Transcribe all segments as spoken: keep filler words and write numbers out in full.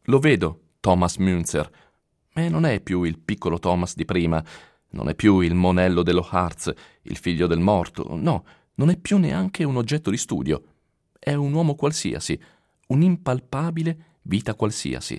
Lo vedo, Thomas Münzer, ma non è più il piccolo Thomas di prima, non è più il monello dello Harz, il figlio del morto, no, non è più neanche un oggetto di studio. È un uomo qualsiasi, un'impalpabile vita qualsiasi.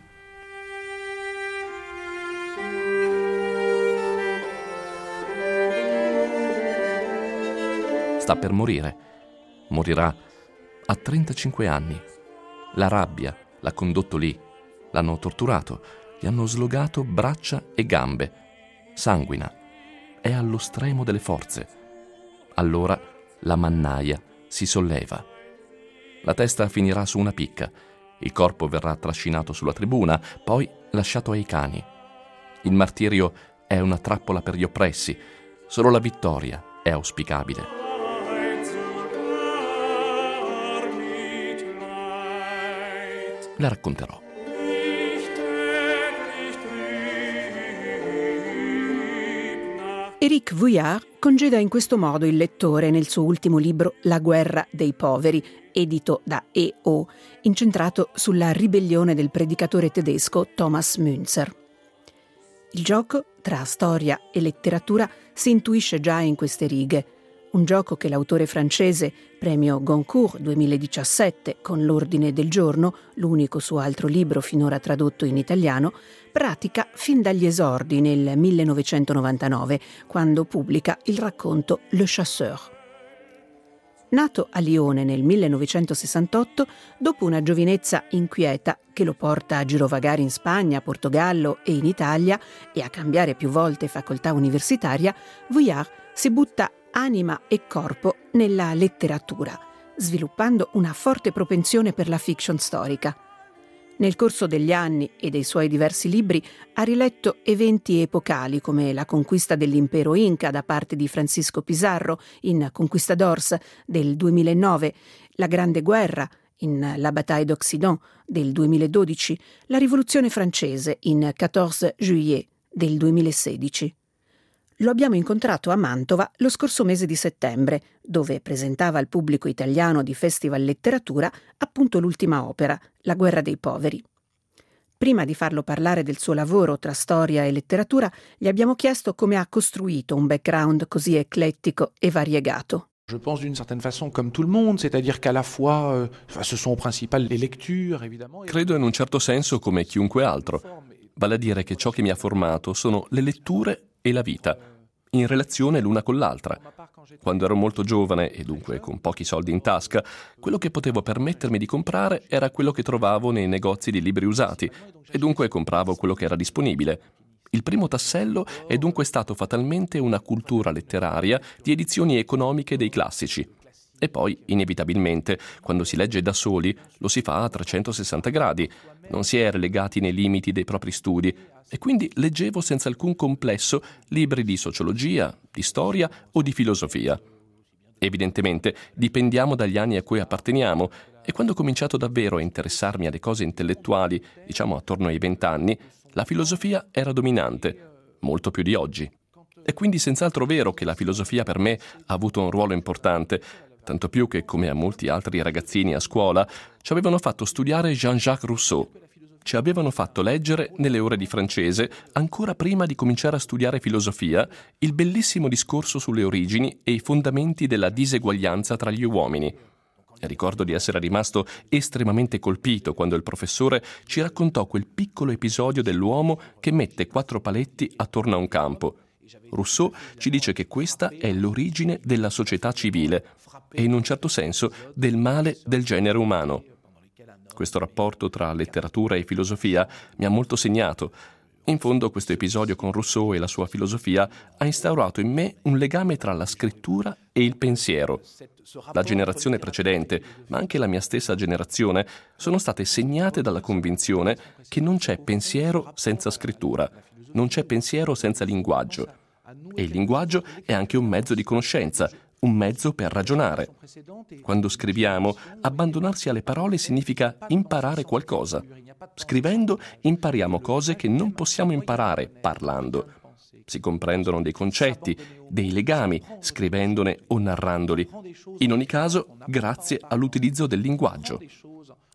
Sta per morire. Morirà a trentacinque anni. La rabbia l'ha condotto lì. L'hanno torturato, gli hanno slogato braccia e gambe. Sanguina. È allo stremo delle forze. Allora la mannaia si solleva. La testa finirà su una picca. Il corpo verrà trascinato sulla tribuna, poi lasciato ai cani. Il martirio è una trappola per gli oppressi. Solo la vittoria è auspicabile. La racconterò. Éric Vuillard congeda in questo modo il lettore nel suo ultimo libro La guerra dei poveri, edito da E O, incentrato sulla ribellione del predicatore tedesco Thomas Münzer. Il gioco tra storia e letteratura si intuisce già in queste righe. Un gioco che l'autore francese, premio Goncourt duemiladiciassette con l'Ordine del giorno, l'unico suo altro libro finora tradotto in italiano, pratica fin dagli esordi nel millenovecentonovantanove, quando pubblica il racconto Le Chasseur. Nato a Lione nel millenovecentosessantotto, dopo una giovinezza inquieta che lo porta a girovagare in Spagna, Portogallo e in Italia e a cambiare più volte facoltà universitaria, Vuillard si butta anima e corpo nella letteratura, sviluppando una forte propensione per la fiction storica. Nel corso degli anni e dei suoi diversi libri ha riletto eventi epocali come la conquista dell'impero Inca da parte di Francisco Pizarro in Conquistadors del duemilanove, la Grande Guerra in La Bataille d'Occident del duemiladodici, la Rivoluzione francese in quattordici juillet del duemilasedici. Lo abbiamo incontrato a Mantova lo scorso mese di settembre, dove presentava al pubblico italiano di Festival Letteratura appunto l'ultima opera, La guerra dei poveri. Prima di farlo parlare del suo lavoro tra storia e letteratura, gli abbiamo chiesto come ha costruito un background così eclettico e variegato. Je pense d'une certaine façon comme tout le monde, c'est-à-dire qu'à la fois, euh, enfin, ce sont principalement les lectures, évidemment. Credo in un certo senso come chiunque altro, vale a dire che ciò che mi ha formato sono le letture e la vita, in relazione l'una con l'altra. Quando ero molto giovane e dunque con pochi soldi in tasca, quello che potevo permettermi di comprare era quello che trovavo nei negozi di libri usati e dunque compravo quello che era disponibile. Il primo tassello è dunque stato fatalmente una cultura letteraria di edizioni economiche dei classici. E poi, inevitabilmente, quando si legge da soli, lo si fa a trecentosessanta gradi. Non si è relegati nei limiti dei propri studi e quindi leggevo senza alcun complesso libri di sociologia, di storia o di filosofia. Evidentemente dipendiamo dagli anni a cui apparteniamo e quando ho cominciato davvero a interessarmi alle cose intellettuali, diciamo attorno ai vent'anni, la filosofia era dominante, molto più di oggi. È quindi senz'altro vero che la filosofia per me ha avuto un ruolo importante, tanto più che, come a molti altri ragazzini a scuola, ci avevano fatto studiare Jean-Jacques Rousseau. Ci avevano fatto leggere, nelle ore di francese, ancora prima di cominciare a studiare filosofia, il bellissimo discorso sulle origini e i fondamenti della diseguaglianza tra gli uomini. Ricordo di essere rimasto estremamente colpito quando il professore ci raccontò quel piccolo episodio dell'uomo che mette quattro paletti attorno a un campo. Rousseau ci dice che questa è l'origine della società civile e, in un certo senso, del male del genere umano. Questo rapporto tra letteratura e filosofia mi ha molto segnato. In fondo, questo episodio con Rousseau e la sua filosofia ha instaurato in me un legame tra la scrittura e il pensiero. La generazione precedente, ma anche la mia stessa generazione, sono state segnate dalla convinzione che non c'è pensiero senza scrittura, non c'è pensiero senza linguaggio. E il linguaggio è anche un mezzo di conoscenza, un mezzo per ragionare. Quando scriviamo, abbandonarsi alle parole significa imparare qualcosa. Scrivendo impariamo cose che non possiamo imparare parlando. Si comprendono dei concetti, dei legami, scrivendone o narrandoli. In ogni caso, grazie all'utilizzo del linguaggio.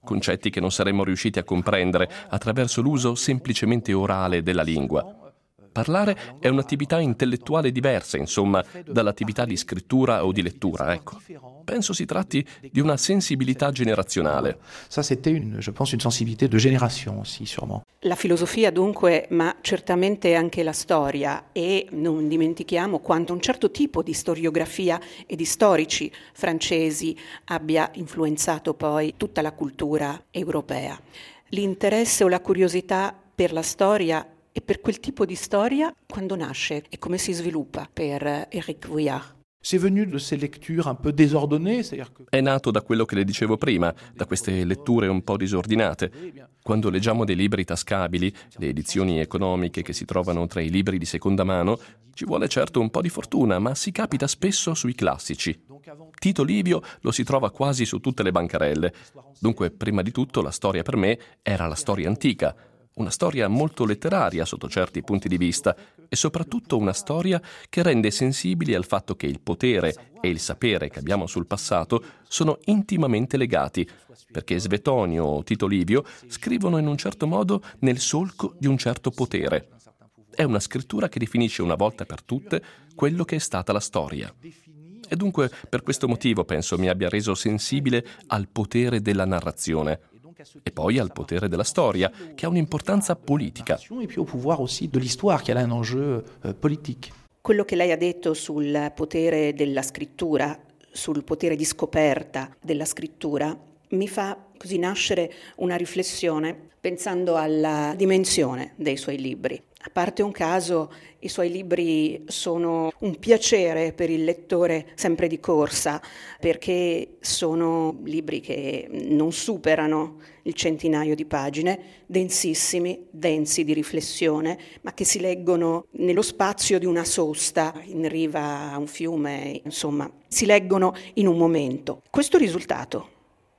concetti che non saremmo riusciti a comprendere attraverso l'uso semplicemente orale della lingua. Parlare è un'attività intellettuale diversa, insomma, dall'attività di scrittura o di lettura, ecco. Penso si tratti di una sensibilità generazionale. Ça, c'était une, je pense, une sensibilité de génération aussi, sûrement. La filosofia dunque, ma certamente anche la storia, e non dimentichiamo quanto un certo tipo di storiografia e di storici francesi abbia influenzato poi tutta la cultura europea. L'interesse o la curiosità per la storia e per quel tipo di storia quando nasce e come si sviluppa per Éric Vuillard. C'est venu de ces lectures un peu désordonnées, c'est-à-dire que... È nato da quello che le dicevo prima, da queste letture un po' disordinate. Quando leggiamo dei libri tascabili, le edizioni economiche che si trovano tra i libri di seconda mano, ci vuole certo un po' di fortuna, ma si capita spesso sui classici. Tito Livio lo si trova quasi su tutte le bancarelle. Dunque, prima di tutto, la storia per me era la storia antica. Una storia molto letteraria sotto certi punti di vista e soprattutto una storia che rende sensibili al fatto che il potere e il sapere che abbiamo sul passato sono intimamente legati, perché Svetonio o Tito Livio scrivono in un certo modo nel solco di un certo potere. È una scrittura che definisce una volta per tutte quello che è stata la storia. E dunque per questo motivo penso mi abbia reso sensibile al potere della narrazione. E poi al potere della storia, che ha un'importanza politica. Et puis au pouvoir aussi de l'histoire, qui a un enjeu euh, politique. Quello che lei ha detto sul potere della scrittura, sul potere di scoperta della scrittura, mi fa così nascere una riflessione pensando alla dimensione dei suoi libri. A parte un caso, i suoi libri sono un piacere per il lettore sempre di corsa, perché sono libri che non superano il centinaio di pagine, densissimi, densi di riflessione, ma che si leggono nello spazio di una sosta, in riva a un fiume, insomma, si leggono in un momento. Questo risultato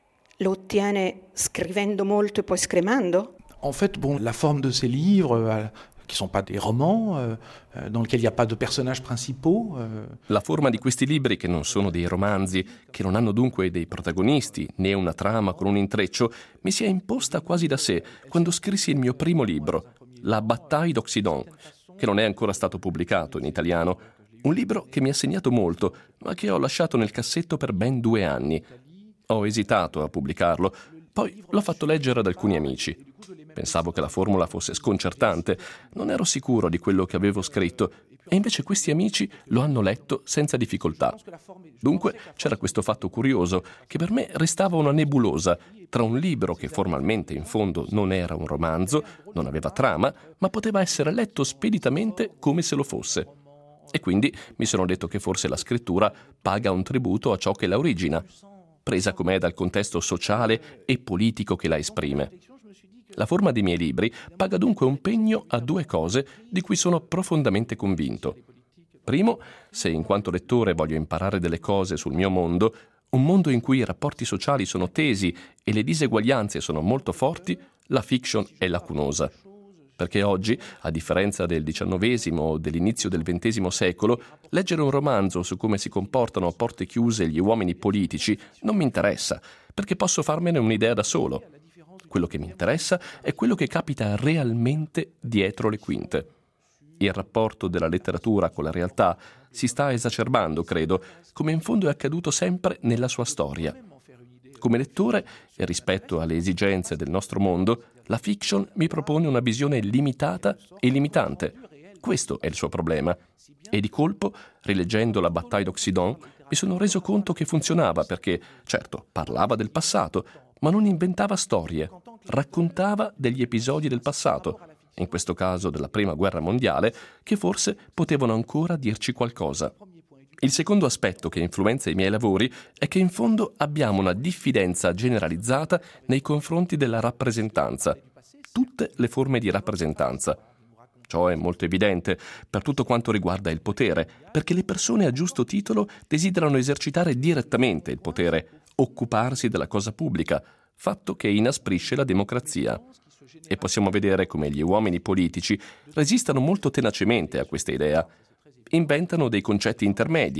lo ottiene scrivendo molto e poi scremando? En fait, bon, la forme de ces livres, euh, qui ne sont pas des romans, euh, dans lesquels il n'y a pas de personnages principaux. Euh... La forma di questi libri, che non sono dei romanzi, che non hanno dunque dei protagonisti, né una trama con un intreccio, mi si è imposta quasi da sé quando scrissi il mio primo libro, La Bataille d'Occident, che non è ancora stato pubblicato in italiano. Un libro che mi ha segnato molto, ma che ho lasciato nel cassetto per ben due anni. Ho esitato a pubblicarlo, poi l'ho fatto leggere ad alcuni amici. Pensavo che la formula fosse sconcertante, non ero sicuro di quello che avevo scritto, e invece questi amici lo hanno letto senza difficoltà. Dunque c'era questo fatto curioso, che per me restava una nebulosa, tra un libro che formalmente in fondo non era un romanzo, non aveva trama, ma poteva essere letto speditamente come se lo fosse. E quindi mi sono detto che forse la scrittura paga un tributo a ciò che la origina, presa com'è dal contesto sociale e politico che la esprime. La forma dei miei libri paga dunque un pegno a due cose di cui sono profondamente convinto. Primo, se in quanto lettore voglio imparare delle cose sul mio mondo, un mondo in cui i rapporti sociali sono tesi e le diseguaglianze sono molto forti, la fiction è lacunosa. Perché oggi, a differenza del diciannovesimo o dell'inizio del ventesimo secolo, leggere un romanzo su come si comportano a porte chiuse gli uomini politici non mi interessa, perché posso farmene un'idea da solo. Quello che mi interessa è quello che capita realmente dietro le quinte. Il rapporto della letteratura con la realtà si sta esacerbando, credo, come in fondo è accaduto sempre nella sua storia. Come lettore, e rispetto alle esigenze del nostro mondo, la fiction mi propone una visione limitata e limitante. Questo è il suo problema. E di colpo, rileggendo La Bataille d'Occident, mi sono reso conto che funzionava perché, certo, parlava del passato, ma non inventava storie, raccontava degli episodi del passato, in questo caso della Prima Guerra Mondiale, che forse potevano ancora dirci qualcosa. Il secondo aspetto che influenza i miei lavori è che in fondo abbiamo una diffidenza generalizzata nei confronti della rappresentanza, tutte le forme di rappresentanza. Ciò è molto evidente per tutto quanto riguarda il potere, perché le persone a giusto titolo desiderano esercitare direttamente il potere, occuparsi della cosa pubblica, fatto che inasprisce la democrazia. E possiamo vedere come gli uomini politici resistano molto tenacemente a questa idea. Inventano dei concetti intermedi,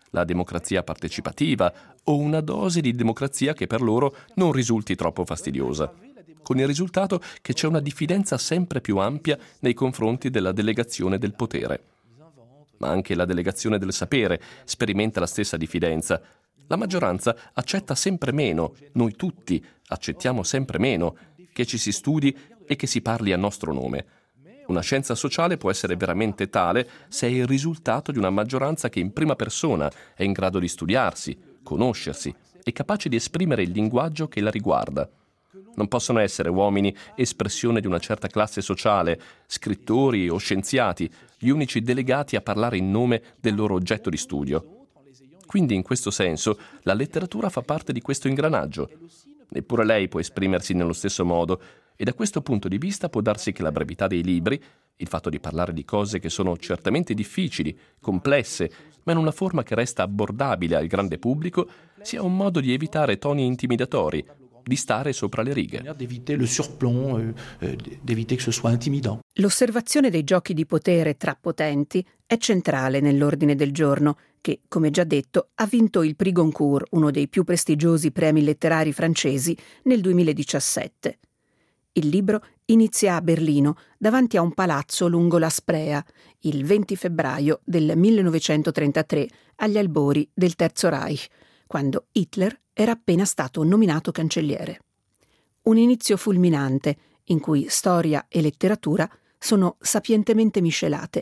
la democrazia partecipativa o una dose di democrazia che per loro non risulti troppo fastidiosa, con il risultato che c'è una diffidenza sempre più ampia nei confronti della delegazione del potere. Ma anche la delegazione del sapere sperimenta la stessa diffidenza. La maggioranza accetta sempre meno, noi tutti accettiamo sempre meno, che ci si studi e che si parli a nostro nome. Una scienza sociale può essere veramente tale se è il risultato di una maggioranza che in prima persona è in grado di studiarsi, conoscersi e capace di esprimere il linguaggio che la riguarda. Non possono essere uomini espressione di una certa classe sociale, scrittori o scienziati, gli unici delegati a parlare in nome del loro oggetto di studio. Quindi, in questo senso, la letteratura fa parte di questo ingranaggio. Neppure lei può esprimersi nello stesso modo, e da questo punto di vista può darsi che la brevità dei libri, il fatto di parlare di cose che sono certamente difficili, complesse, ma in una forma che resta abbordabile al grande pubblico, sia un modo di evitare toni intimidatori, di stare sopra le righe. D'éviter le surplomb, euh, d'éviter que ce soit intimidant. L'osservazione dei giochi di potere tra potenti è centrale nell'ordine del giorno, che, come già detto, ha vinto il Prix Goncourt, uno dei più prestigiosi premi letterari francesi, nel duemiladiciassette. Il libro inizia a Berlino, davanti a un palazzo lungo la Sprea, il venti febbraio del millenovecentotrentatré, agli albori del Terzo Reich, quando Hitler era appena stato nominato cancelliere. Un inizio fulminante, in cui storia e letteratura sono sapientemente miscelate.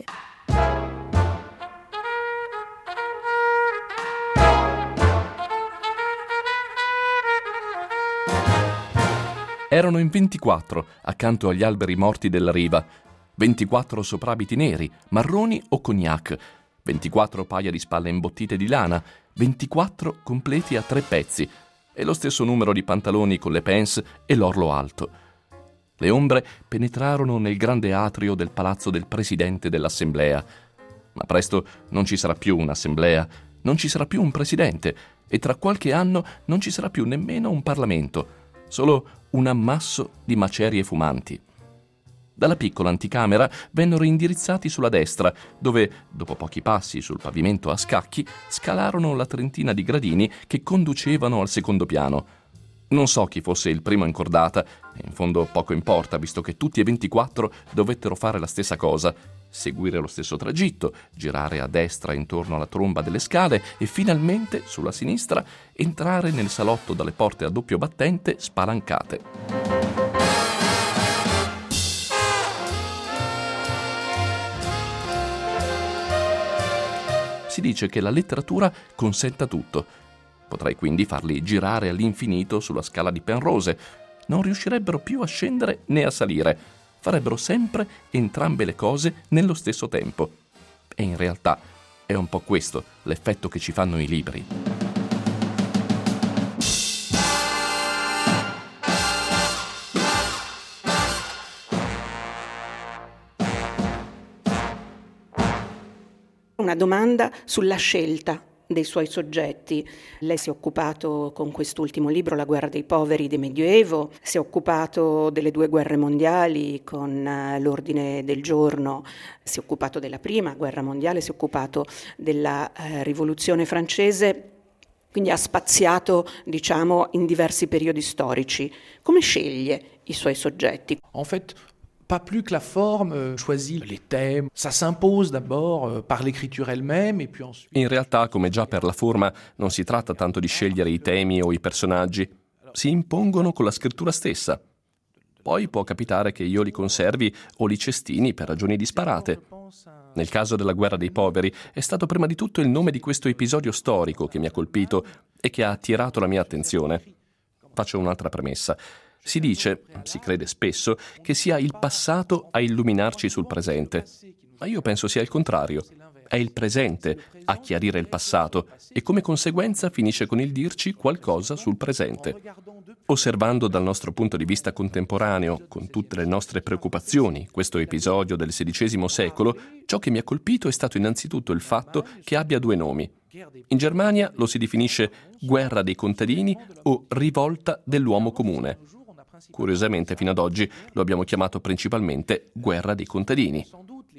Erano in ventiquattro, accanto agli alberi morti della riva. ventiquattro soprabiti neri, marroni o cognac, ventiquattro paia di spalle imbottite di lana, ventiquattro completi a tre pezzi, e lo stesso numero di pantaloni con le pants e l'orlo alto. Le ombre penetrarono nel grande atrio del palazzo del presidente dell'assemblea. Ma presto non ci sarà più un'assemblea, non ci sarà più un presidente, e tra qualche anno non ci sarà più nemmeno un Parlamento, solo un ammasso di macerie fumanti. Dalla piccola anticamera vennero indirizzati sulla destra, dove, dopo pochi passi sul pavimento a scacchi, scalarono la trentina di gradini che conducevano al secondo piano. Non so chi fosse il primo in cordata, e in fondo poco importa, visto che tutti e ventiquattro dovettero fare la stessa cosa, seguire lo stesso tragitto, girare a destra intorno alla tromba delle scale e finalmente, sulla sinistra, entrare nel salotto dalle porte a doppio battente spalancate. Si dice che la letteratura consenta tutto. Potrei quindi farli girare all'infinito sulla scala di Penrose. Non riuscirebbero più a scendere né a salire. Farebbero sempre entrambe le cose nello stesso tempo. E in realtà è un po' questo l'effetto che ci fanno i libri. Una domanda sulla scelta dei suoi soggetti. Lei si è occupato con quest'ultimo libro, La guerra dei poveri del Medioevo, si è occupato delle due guerre mondiali con l'ordine del giorno, si è occupato della prima guerra mondiale, si è occupato della eh, rivoluzione francese, quindi ha spaziato, diciamo, in diversi periodi storici. Come sceglie i suoi soggetti? En fait, pas plus que la forme, euh, choisit les thèmes. Ça s'impose d'abord euh, par l'écriture elle-même et puis ensuite... In realtà, come già per la forma, non si tratta tanto di scegliere i temi o i personaggi. Si impongono con la scrittura stessa. Poi può capitare che io li conservi o li cestini per ragioni disparate. Nel caso della guerra dei poveri è stato prima di tutto il nome di questo episodio storico che mi ha colpito e che ha attirato la mia attenzione. Faccio un'altra premessa. Si dice, si crede spesso, che sia il passato a illuminarci sul presente. Ma io penso sia il contrario. È il presente a chiarire il passato e come conseguenza finisce con il dirci qualcosa sul presente. Osservando dal nostro punto di vista contemporaneo, con tutte le nostre preoccupazioni, questo episodio del sedicesimo secolo, ciò che mi ha colpito è stato innanzitutto il fatto che abbia due nomi. In Germania lo si definisce guerra dei contadini o rivolta dell'uomo comune. Curiosamente, fino ad oggi lo abbiamo chiamato principalmente guerra dei contadini.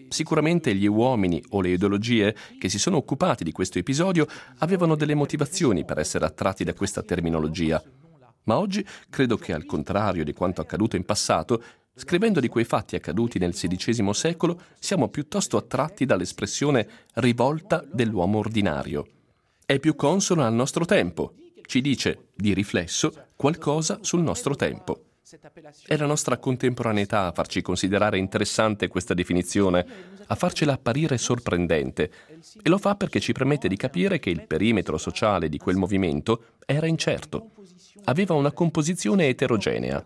Sicuramente gli uomini o le ideologie che si sono occupati di questo episodio avevano delle motivazioni per essere attratti da questa terminologia. Ma oggi credo che, al contrario di quanto accaduto in passato, scrivendo di quei fatti accaduti nel sedicesimo secolo, siamo piuttosto attratti dall'espressione rivolta dell'uomo ordinario. È più consona al nostro tempo. Ci dice, di riflesso, qualcosa sul nostro tempo. È la nostra contemporaneità a farci considerare interessante questa definizione, a farcela apparire sorprendente, e lo fa perché ci permette di capire che il perimetro sociale di quel movimento era incerto, aveva una composizione eterogenea.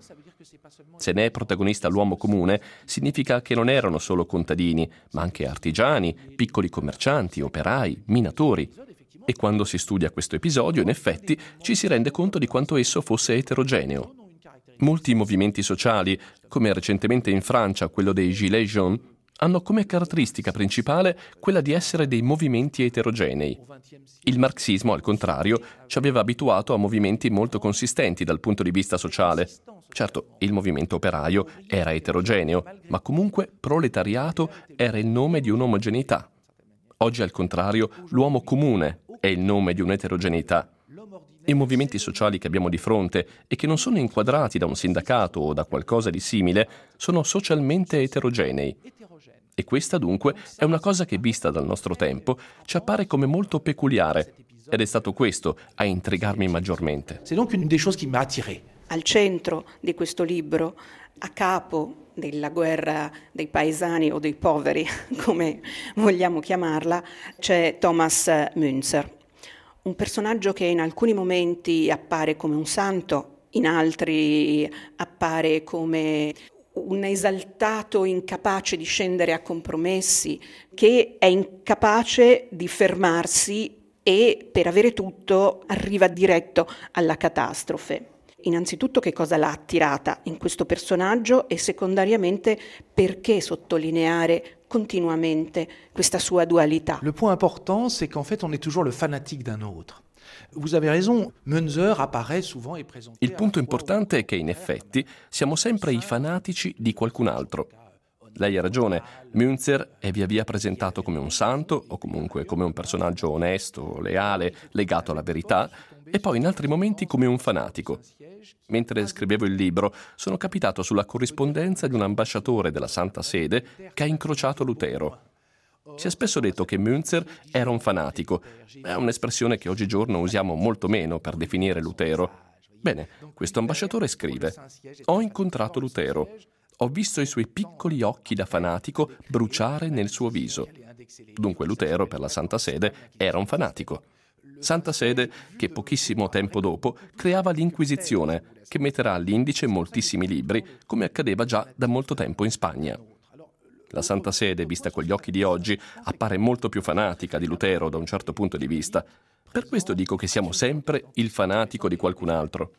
Se ne è protagonista l'uomo comune, significa che non erano solo contadini, ma anche artigiani, piccoli commercianti, operai, minatori. E quando si studia questo episodio, in effetti, ci si rende conto di quanto esso fosse eterogeneo. Molti movimenti sociali, come recentemente in Francia quello dei Gilets jaunes, hanno come caratteristica principale quella di essere dei movimenti eterogenei. Il marxismo, al contrario, ci aveva abituato a movimenti molto consistenti dal punto di vista sociale. Certo, il movimento operaio era eterogeneo, ma comunque proletariato era il nome di un'omogeneità. Oggi, al contrario, l'uomo comune è il nome di un'eterogeneità. I movimenti sociali che abbiamo di fronte e che non sono inquadrati da un sindacato o da qualcosa di simile sono socialmente eterogenei. E questa dunque è una cosa che, vista dal nostro tempo, ci appare come molto peculiare, ed è stato questo a intrigarmi maggiormente. C'est donc une des choses qui m'a attiré. Al centro di questo libro, a capo della guerra dei paesani o dei poveri, come vogliamo chiamarla, c'è Thomas Münzer. Un personaggio che in alcuni momenti appare come un santo, in altri appare come un esaltato incapace di scendere a compromessi, che è incapace di fermarsi e per avere tutto arriva diretto alla catastrofe. Innanzitutto, che cosa l'ha attirata in questo personaggio e secondariamente perché sottolineare continuamente questa sua dualità. Le point important, c'est qu'en fait, on est toujours le fanatique d'un autre. Vous avez raison, Münzer apparaît souvent et présenté. Il punto importante è che, in effetti, siamo sempre i fanatici di qualcun altro. Lei ha ragione, Münzer è via via presentato come un santo, o comunque come un personaggio onesto, leale, legato alla verità, e poi in altri momenti come un fanatico. Mentre scrivevo il libro, sono capitato sulla corrispondenza di un ambasciatore della Santa Sede che ha incrociato Lutero. Si è spesso detto che Münzer era un fanatico. È un'espressione che oggigiorno usiamo molto meno per definire Lutero. Bene, questo ambasciatore scrive: «Ho incontrato Lutero. Ho visto i suoi piccoli occhi da fanatico bruciare nel suo viso». Dunque Lutero, per la Santa Sede, era un fanatico. Santa Sede che pochissimo tempo dopo creava l'Inquisizione, che metterà all'indice moltissimi libri, come accadeva già da molto tempo in Spagna. La Santa Sede, vista con gli occhi di oggi, appare molto più fanatica di Lutero da un certo punto di vista. Per questo dico che siamo sempre il fanatico di qualcun altro.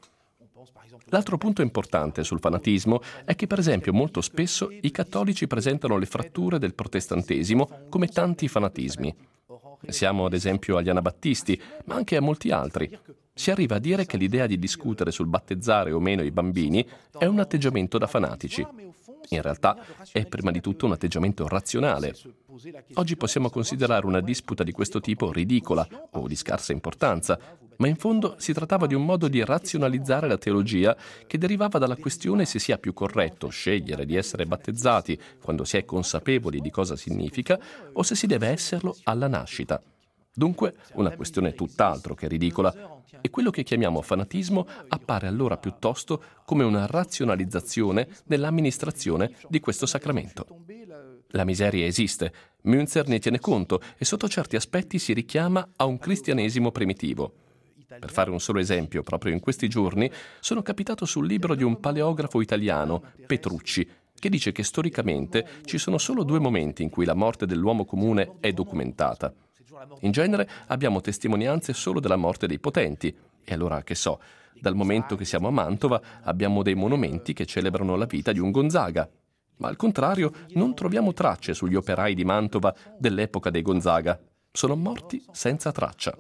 L'altro punto importante sul fanatismo è che, per esempio, molto spesso i cattolici presentano le fratture del protestantesimo come tanti fanatismi. Siamo ad esempio agli anabattisti, ma anche a molti altri. Si arriva a dire che l'idea di discutere sul battezzare o meno i bambini è un atteggiamento da fanatici. In realtà è prima di tutto un atteggiamento razionale. Oggi possiamo considerare una disputa di questo tipo ridicola o di scarsa importanza, ma in fondo si trattava di un modo di razionalizzare la teologia che derivava dalla questione se sia più corretto scegliere di essere battezzati quando si è consapevoli di cosa significa o se si deve esserlo alla nascita. Dunque, una questione tutt'altro che ridicola, e quello che chiamiamo fanatismo appare allora piuttosto come una razionalizzazione nell'amministrazione di questo sacramento. La miseria esiste, Münzer ne tiene conto e sotto certi aspetti si richiama a un cristianesimo primitivo. Per fare un solo esempio, proprio in questi giorni sono capitato sul libro di un paleografo italiano, Petrucci, che dice che storicamente ci sono solo due momenti in cui la morte dell'uomo comune è documentata. In genere abbiamo testimonianze solo della morte dei potenti, e allora, che so, dal momento che siamo a Mantova abbiamo dei monumenti che celebrano la vita di un Gonzaga. Ma al contrario non troviamo tracce sugli operai di Mantova dell'epoca dei Gonzaga. Sono morti senza traccia.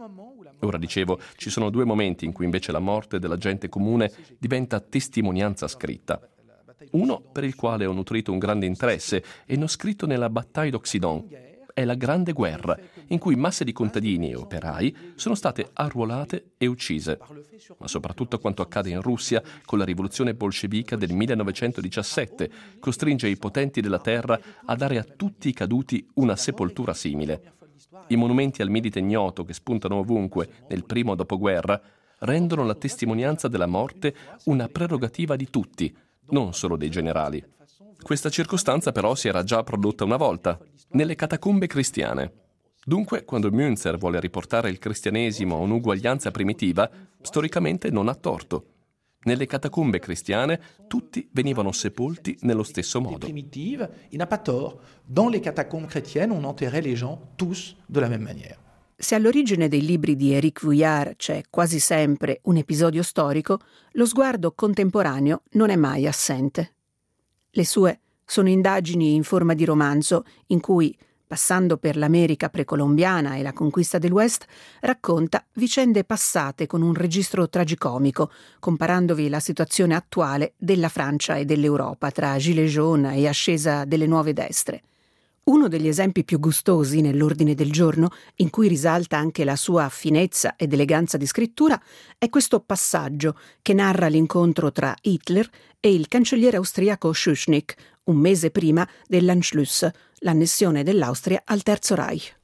Ora dicevo, ci sono due momenti in cui invece la morte della gente comune diventa testimonianza scritta. Uno per il quale ho nutrito un grande interesse e ne ho scritto nella Bataille d'Occident. È la Grande Guerra, in cui masse di contadini e operai sono state arruolate e uccise. Ma soprattutto quanto accade in Russia con la rivoluzione bolscevica del millenovecentodiciassette costringe i potenti della terra a dare a tutti i caduti una sepoltura simile. I monumenti al Milite Ignoto che spuntano ovunque nel primo dopoguerra rendono la testimonianza della morte una prerogativa di tutti, non solo dei generali. Questa circostanza però si era già prodotta una volta, nelle catacombe cristiane. Dunque, quando Münzer vuole riportare il cristianesimo a un'uguaglianza primitiva, storicamente non ha torto. Nelle catacombe cristiane tutti venivano sepolti nello stesso modo. Primitive, il n'a pas tort. Dans les catacombes chrétiennes, on enterrait les gens tous de la même manière. Se all'origine dei libri di Éric Vuillard c'è quasi sempre un episodio storico, lo sguardo contemporaneo non è mai assente. Le sue sono indagini in forma di romanzo in cui, passando per l'America precolombiana e la conquista del West, racconta vicende passate con un registro tragicomico, comparandovi la situazione attuale della Francia e dell'Europa tra Gilets jaunes e ascesa delle nuove destre. Uno degli esempi più gustosi nell'ordine del giorno, in cui risalta anche la sua finezza ed eleganza di scrittura, è questo passaggio che narra l'incontro tra Hitler e il cancelliere austriaco Schuschnigg, un mese prima dell'Anschluss, l'annessione dell'Austria al Terzo Reich.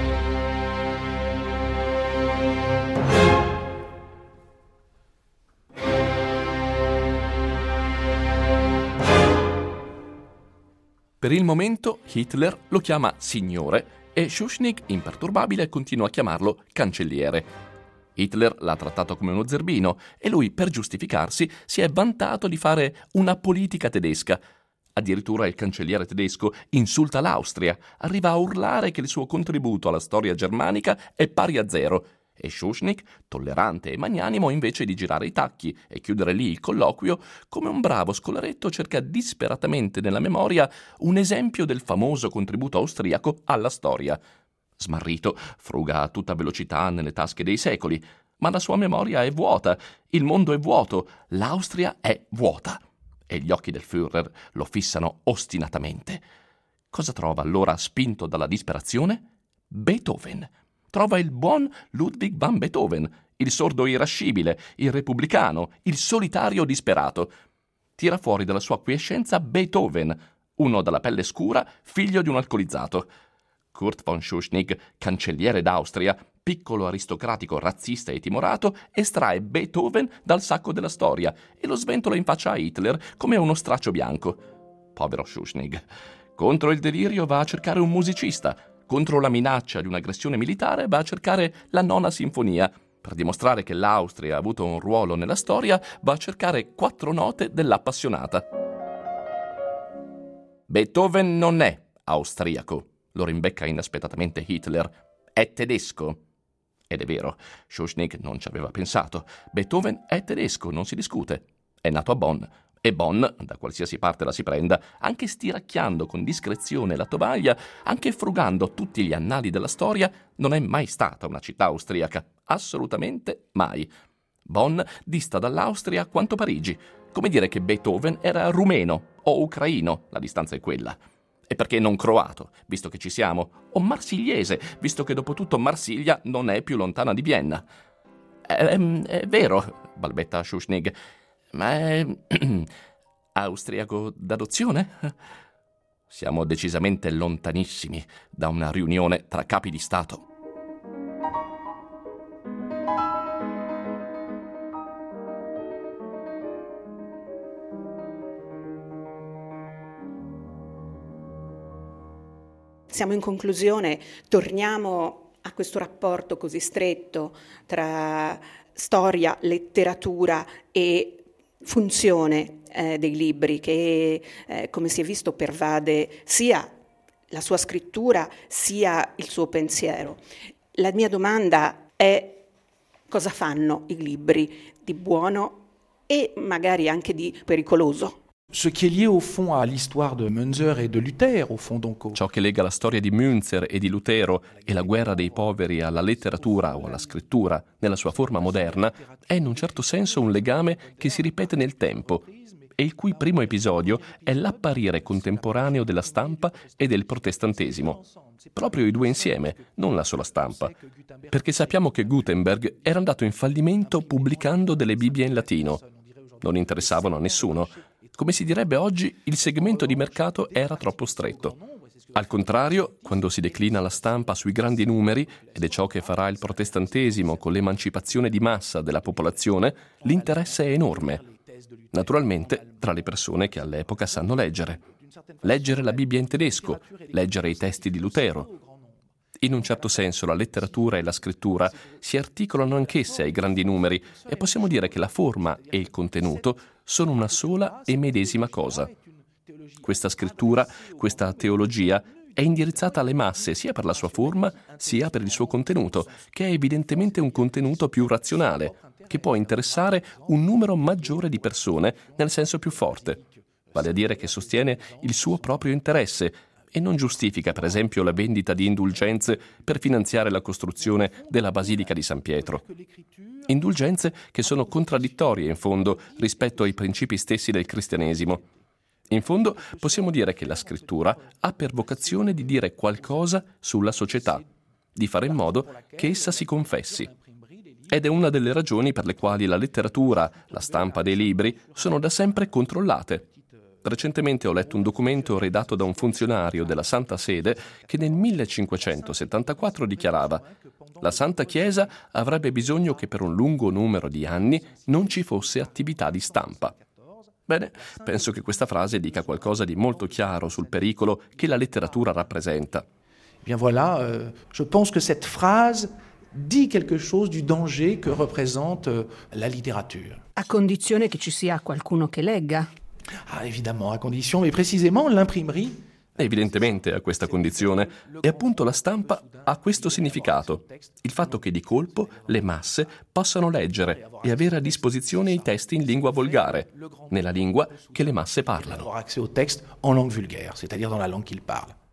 Per il momento Hitler lo chiama signore e Schuschnigg, imperturbabile, continua a chiamarlo cancelliere. Hitler l'ha trattato come uno zerbino e lui, per giustificarsi, si è vantato di fare una politica tedesca. Addirittura il cancelliere tedesco insulta l'Austria, arriva a urlare che il suo contributo alla storia germanica è pari a zero. E Schuschnigg, tollerante e magnanimo, invece di girare i tacchi e chiudere lì il colloquio, come un bravo scolaretto cerca disperatamente nella memoria un esempio del famoso contributo austriaco alla storia. Smarrito, fruga a tutta velocità nelle tasche dei secoli, ma la sua memoria è vuota, il mondo è vuoto, l'Austria è vuota. E gli occhi del Führer lo fissano ostinatamente. Cosa trova allora, spinto dalla disperazione? Beethoven. Trova il buon Ludwig van Beethoven, il sordo irascibile, il repubblicano, il solitario disperato. Tira fuori dalla sua quiescenza Beethoven, uno dalla pelle scura, figlio di un alcolizzato. Kurt von Schuschnigg, cancelliere d'Austria, piccolo aristocratico razzista e timorato, estrae Beethoven dal sacco della storia e lo sventola in faccia a Hitler come uno straccio bianco. Povero Schuschnigg. Contro il delirio va a cercare un musicista. Contro la minaccia di un'aggressione militare va a cercare la nona sinfonia. Per dimostrare che l'Austria ha avuto un ruolo nella storia, va a cercare quattro note dell'appassionata. Beethoven non è austriaco, lo rimbecca inaspettatamente Hitler. È tedesco. Ed è vero, Schuschnigg non ci aveva pensato. Beethoven è tedesco, non si discute. È nato a Bonn. E Bonn, da qualsiasi parte la si prenda, anche stiracchiando con discrezione la tovaglia, anche frugando tutti gli annali della storia, non è mai stata una città austriaca. Assolutamente mai. Bonn dista dall'Austria quanto Parigi. Come dire che Beethoven era rumeno o ucraino, la distanza è quella. E perché non croato, visto che ci siamo, o marsigliese, visto che dopo tutto Marsiglia non è più lontana di Vienna. È, è, è vero, balbetta Schuschnigg, ma è austriaco d'adozione? Siamo decisamente lontanissimi da una riunione tra capi di Stato. Siamo in conclusione, torniamo a questo rapporto così stretto tra storia, letteratura e funzione eh, dei libri che, eh, come si è visto, pervade sia la sua scrittura sia il suo pensiero. La mia domanda è: cosa fanno i libri di buono e magari anche di pericoloso? Ce qui est lié au fond à l'histoire de Münzer et de Luther, au fond donc. Ciò che lega la storia di Münzer e di Lutero e la guerra dei poveri alla letteratura o alla scrittura nella sua forma moderna è in un certo senso un legame che si ripete nel tempo e il cui primo episodio è l'apparire contemporaneo della stampa e del protestantesimo. Proprio i due insieme, non la sola stampa. Perché sappiamo che Gutenberg era andato in fallimento pubblicando delle Bibbie in latino. Non interessavano a nessuno. Come si direbbe oggi, il segmento di mercato era troppo stretto. Al contrario, quando si declina la stampa sui grandi numeri, ed è ciò che farà il protestantesimo con l'emancipazione di massa della popolazione, l'interesse è enorme. Naturalmente, tra le persone che all'epoca sanno leggere. Leggere la Bibbia in tedesco, leggere i testi di Lutero. In un certo senso la letteratura e la scrittura si articolano anch'esse ai grandi numeri e possiamo dire che la forma e il contenuto sono una sola e medesima cosa. Questa scrittura, questa teologia, è indirizzata alle masse sia per la sua forma sia per il suo contenuto, che è evidentemente un contenuto più razionale, che può interessare un numero maggiore di persone nel senso più forte, vale a dire che sostiene il suo proprio interesse e non giustifica, per esempio, la vendita di indulgenze per finanziare la costruzione della Basilica di San Pietro. Indulgenze che sono contraddittorie, in fondo, rispetto ai principi stessi del cristianesimo. In fondo, possiamo dire che la scrittura ha per vocazione di dire qualcosa sulla società, di fare in modo che essa si confessi. Ed è una delle ragioni per le quali la letteratura, la stampa dei libri, sono da sempre controllate. Recentemente ho letto un documento redatto da un funzionario della Santa Sede che nel millecinquecentosettantaquattro dichiarava: la Santa Chiesa avrebbe bisogno che per un lungo numero di anni non ci fosse attività di stampa. Bene, penso che questa frase dica qualcosa di molto chiaro sul pericolo che la letteratura rappresenta. Bien voilà, euh, je pense que cette phrase dit quelque chose du danger que représente euh, la littérature. A condizione che ci sia qualcuno che legga. Ah, évidemment, à condition, mais précisément l'imprimerie. Evidentemente a questa condizione, e appunto la stampa ha questo significato, il fatto che di colpo le masse possano leggere e avere a disposizione i testi in lingua volgare, nella lingua che le masse parlano. Avoir accès au texte en langue vulgaire, c'est-à-dire dans la langue qu'ils parlent.